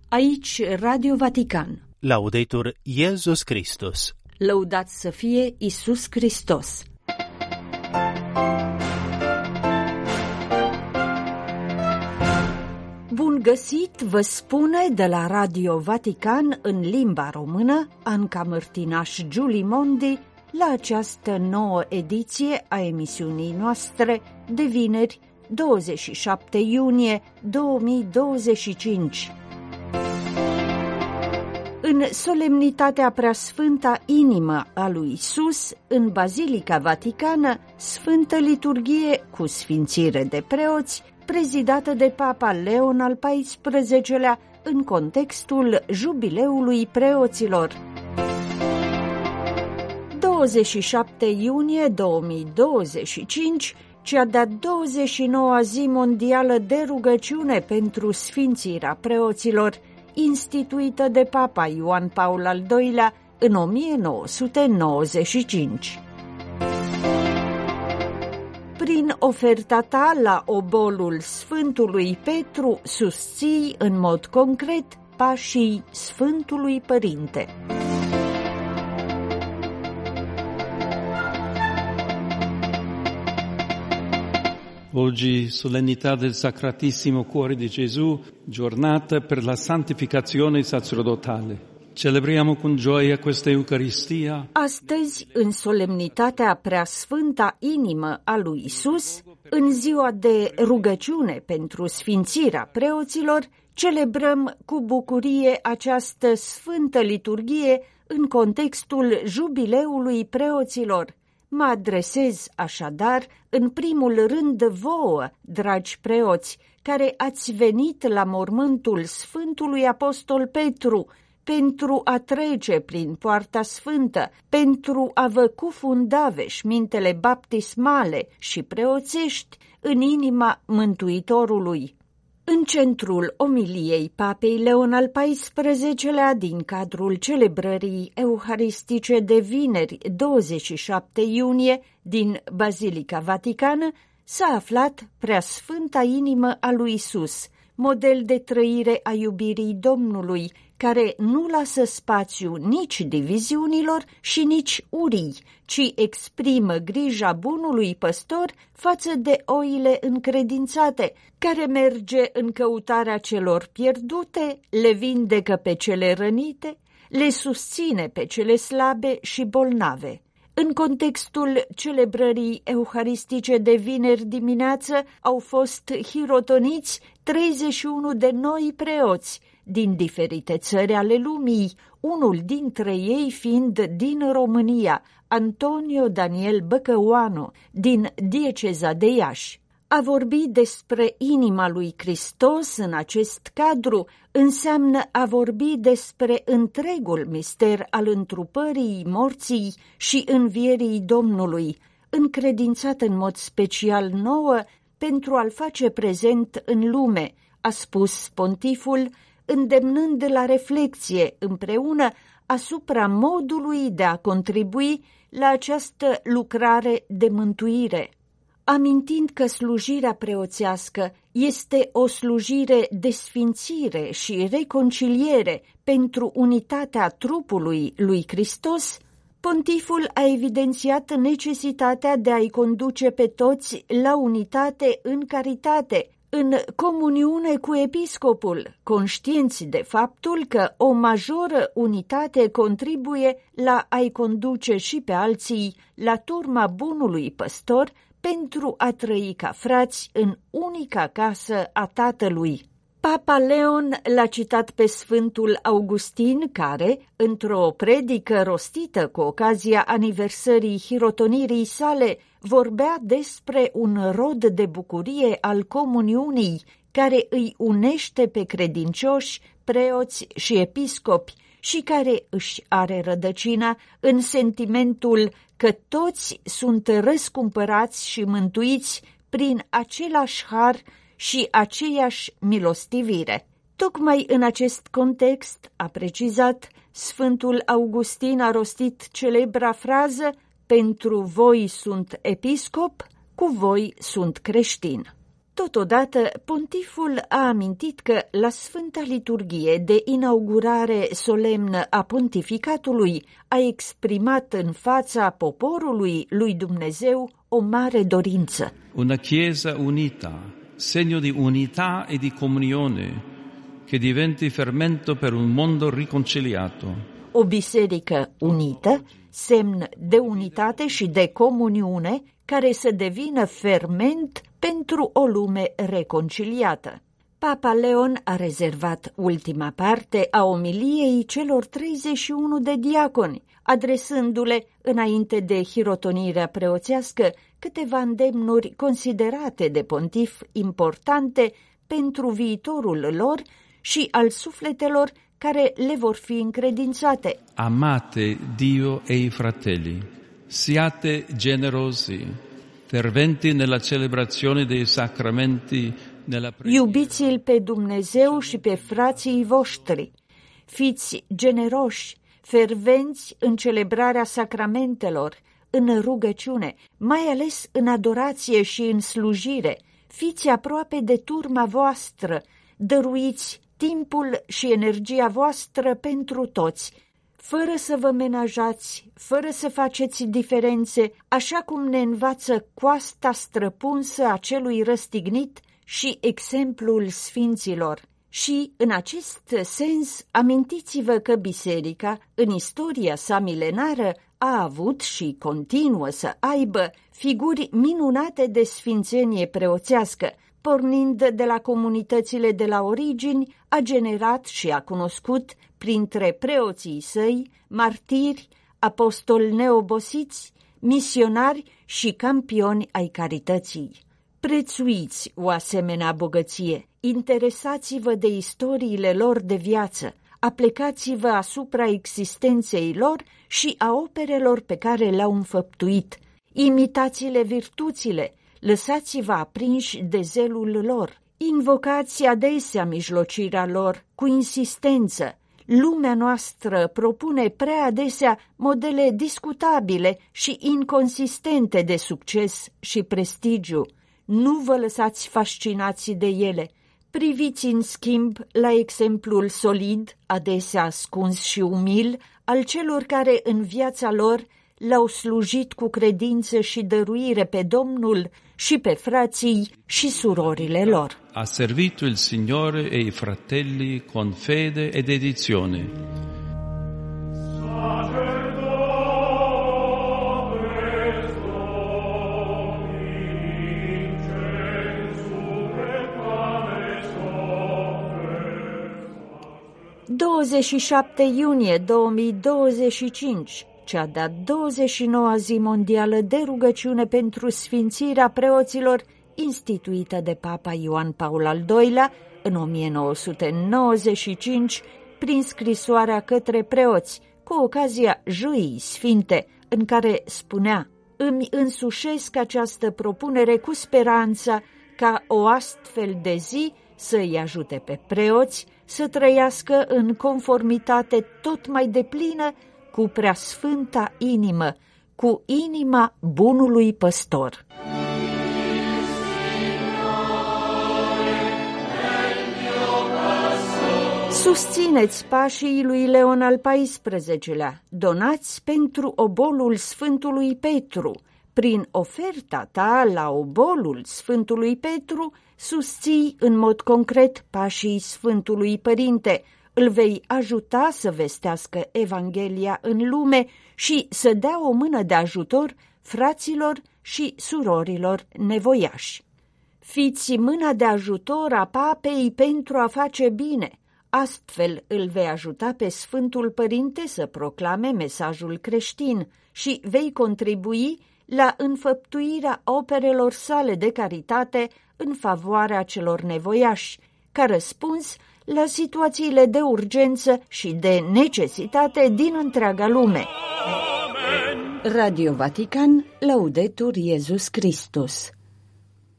Aici Radio Vatican. Laudetur Iesus Christus. Lăudat să fie Iisus Hristos. Bun găsit, vă spune de la Radio Vatican în limba română Anca Mărtinaș Giulimondi la această nouă ediție a emisiunii noastre de vineri 27 iunie 2025. În solemnitatea preasfânta inimă a lui Iisus, în Bazilica Vaticană, Sfântă Liturghie cu sfințire de preoți, prezidată de Papa Leon al XIV-lea în contextul Jubileului Preoților. 27 iunie 2025, cea de-a 29-a zi mondială de rugăciune pentru sfințirea preoților, instituită de Papa Ioan Paul al II-lea în 1995. Prin oferta ta la obolul Sfântului Petru susții în mod concret pașii Sfântului Părinte. Oggi solennità del Sacratissimo Cuore di Gesù, giornata per la santificazione sacerdotale. Celebriamo con gioia questa Eucaristia. Astăzi, în solemnitatea preasfânta inimă a lui Isus, în ziua de rugăciune pentru sfințirea preoților, celebrăm cu bucurie această sfântă liturghie în contextul Jubileului Preoților. Mă adresez așadar în primul rând vouă, dragi preoți, care ați venit la mormântul Sfântului Apostol Petru, pentru a trece prin Poarta Sfântă, pentru a vă cufunda veșmintele baptismale și preoțești în inima Mântuitorului. În centrul omiliei Papei Leon al XIV-lea din cadrul celebrării euharistice de vineri 27 iunie din Bazilica Vaticană s-a aflat Preasfânta inimă a lui Isus, model de trăire a iubirii Domnului, care nu lasă spațiu nici diviziunilor și nici urii, ci exprimă grija bunului păstor față de oile încredințate, care merge în căutarea celor pierdute, le vindecă pe cele rănite, le susține pe cele slabe și bolnave. În contextul celebrării euharistice de vineri dimineață au fost hirotoniți 31 de noi preoți din diferite țări ale lumii, unul dintre ei fiind din România, Antonio Daniel Băcăoanu, din dieceza de Iași. A vorbi despre inima lui Hristos în acest cadru înseamnă a vorbi despre întregul mister al întrupării, morții și învierii Domnului, încredințat în mod special nouă pentru a-l face prezent în lume, a spus pontiful, îndemnând la reflexie împreună asupra modului de a contribui la această lucrare de mântuire. Amintind că slujirea preoțească este o slujire de sfințire și reconciliere pentru unitatea trupului lui Hristos, pontiful a evidențiat necesitatea de a-i conduce pe toți la unitate în caritate, în comuniune cu episcopul, conștienți de faptul că o majoră unitate contribuie la a-i conduce și pe alții la turma bunului păstor pentru a trăi ca frați în unica casă a Tatălui. Papa Leon l-a citat pe Sfântul Augustin care, într-o predică rostită cu ocazia aniversării hirotonirii sale, vorbea despre un rod de bucurie al comuniunii care îi unește pe credincioși, preoți și episcopi și care își are rădăcina în sentimentul că toți sunt răscumpărați și mântuiți prin același har și aceeași milostivire. Tocmai în acest context, a precizat, Sfântul Augustin a rostit celebra frază: pentru voi sunt episcop, cu voi sunt creștin. Totodată, pontiful a amintit că la Sfânta Liturghie de inaugurare solemnă a pontificatului a exprimat în fața poporului lui Dumnezeu o mare dorință. Una Chiesa unita, segno di unità e di comunione, che diventi fermento per un mondo riconciliato. O biserică unită, semn de unitate și de comuniune, care să devină ferment pentru o lume reconciliată. Papa Leon a rezervat ultima parte a omiliei celor 31 de diaconi, adresându-le, înainte de hirotonirea preoțească, câteva îndemnuri considerate de pontif importante pentru viitorul lor și al sufletelor care le vor fi încredințate. Amate Dio e i fratelli, siate generosi, ferventi nella celebrazione dei sacramenti, nella preghiera. Iubiți-l pe Dumnezeu și pe frații voștri. Fiți generoși, fervenți în celebrarea sacramentelor, în rugăciune, mai ales în adorație și în slujire. Fiți aproape de turma voastră, dăruiți timpul și energia voastră pentru toți, fără să vă menajați, fără să faceți diferențe, așa cum ne învață coasta străpunsă a celui răstignit și exemplul sfinților. Și, în acest sens, amintiți-vă că biserica, în istoria sa milenară, a avut și continuă să aibă figuri minunate de sfințenie preoțească. Pornind de la comunitățile de la origini, a generat și a cunoscut, printre preoții săi, martiri, apostoli neobosiți, misionari și campioni ai carității. Prețuiți o asemenea bogăție, interesați-vă de istoriile lor de viață, aplecați-vă asupra existenței lor și a operelor pe care le-au înfăptuit, imitați-le virtuțile, lăsați-vă aprinși de zelul lor, invocați adesea mijlocirea lor cu insistență. Lumea noastră propune prea adesea modele discutabile și inconsistente de succes și prestigiu. Nu vă lăsați fascinați de ele. Priviți în schimb la exemplul solid, adesea ascuns și umil, al celor care în viața lor l-au slujit cu credință și dăruire pe Domnul și pe frații și surorile lor. Ha servito il Signore e i fratelli con fede e dedizione. – 27 iunie 2025, cea de-a 29-a zi mondială de rugăciune pentru sfințirea preoților, instituită de Papa Ioan Paul al II-lea în 1995 prin scrisoarea către preoți, cu ocazia Juii Sfinte, în care spunea: îmi însușesc această propunere cu speranța ca o astfel de zi să-i ajute pe preoți să trăiască în conformitate tot mai deplină cu preasfânta inimă, cu inima bunului păstor. Susțineți pașii lui Leon al XIV-lea, donați pentru obolul Sfântului Petru. Prin oferta ta la obolul Sfântului Petru, susții în mod concret pașii Sfântului Părinte, îl vei ajuta să vestească Evanghelia în lume și să dea o mână de ajutor fraților și surorilor nevoiași. Fiți mâna de ajutor a Papei pentru a face bine. Astfel îl vei ajuta pe Sfântul Părinte să proclame mesajul creștin și vei contribui la înfăptuirea operelor sale de caritate în favoarea celor nevoiași, ca răspuns la situațiile de urgență și de necesitate din întreaga lume. Radio Vatican, Laudetur Iesus Christus.